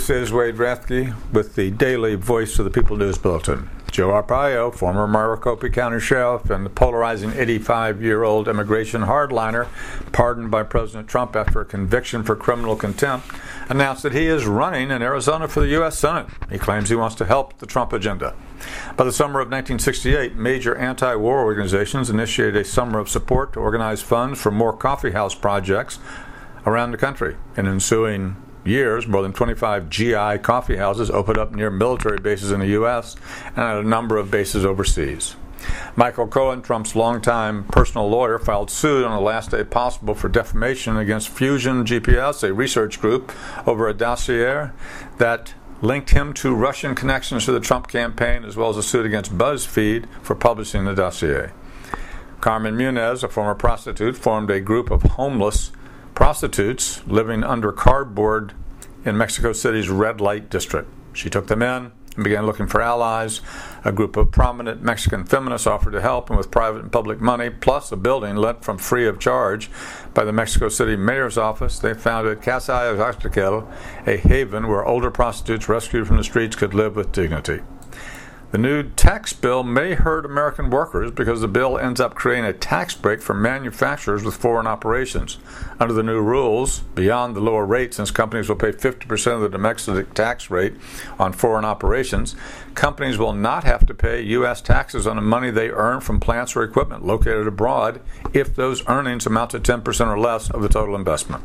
This is Wade Rathke with the Daily Voice of the People News Bulletin. Joe Arpaio, former Maricopa County Sheriff and the polarizing 85-year-old immigration hardliner, pardoned by President Trump after a conviction for criminal contempt, announced that he is running in Arizona for the U.S. Senate. He claims he wants to help the Trump agenda. By the summer of 1968, major anti-war organizations initiated a summer of support to organize funds for more coffeehouse projects around the country. In ensuing years, more than 25 GI coffee houses opened up near military bases in the U.S. and at a number of bases overseas. Michael Cohen, Trump's longtime personal lawyer, filed suit on the last day possible for defamation against Fusion GPS, a research group, over a dossier that linked him to Russian connections to the Trump campaign, as well as a suit against BuzzFeed for publishing the dossier. Carmen Munez, a former prostitute, formed a group of homeless prostitutes living under cardboard in Mexico City's red light district. She took them in and began looking for allies. A group of prominent Mexican feminists offered to help, and with private and public money, plus a building lent from free of charge by the Mexico City mayor's office, they founded Casa Yaxtecatl, a haven where older prostitutes rescued from the streets could live with dignity. The new tax bill may hurt American workers because the bill ends up creating a tax break for manufacturers with foreign operations. Under the new rules, beyond the lower rate, since companies will pay 50% of the domestic tax rate on foreign operations, companies will not have to pay U.S. taxes on the money they earn from plants or equipment located abroad if those earnings amount to 10% or less of the total investment.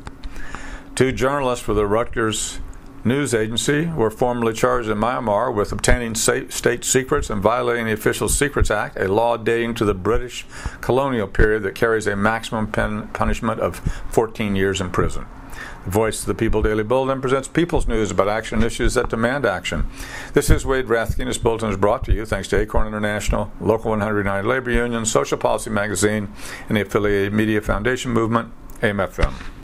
Two journalists for the Rutgers news agency were formally charged in Myanmar with obtaining state secrets and violating the Official Secrets Act, a law dating to the British colonial period that carries a maximum punishment of 14 years in prison. The Voice of the People Daily Bulletin presents people's news about action issues that demand action. This is Wade Rathke, and this bulletin is brought to you thanks to Acorn International, Local 109 Labor Union, Social Policy Magazine, and the affiliated Media Foundation Movement, AIM-FM.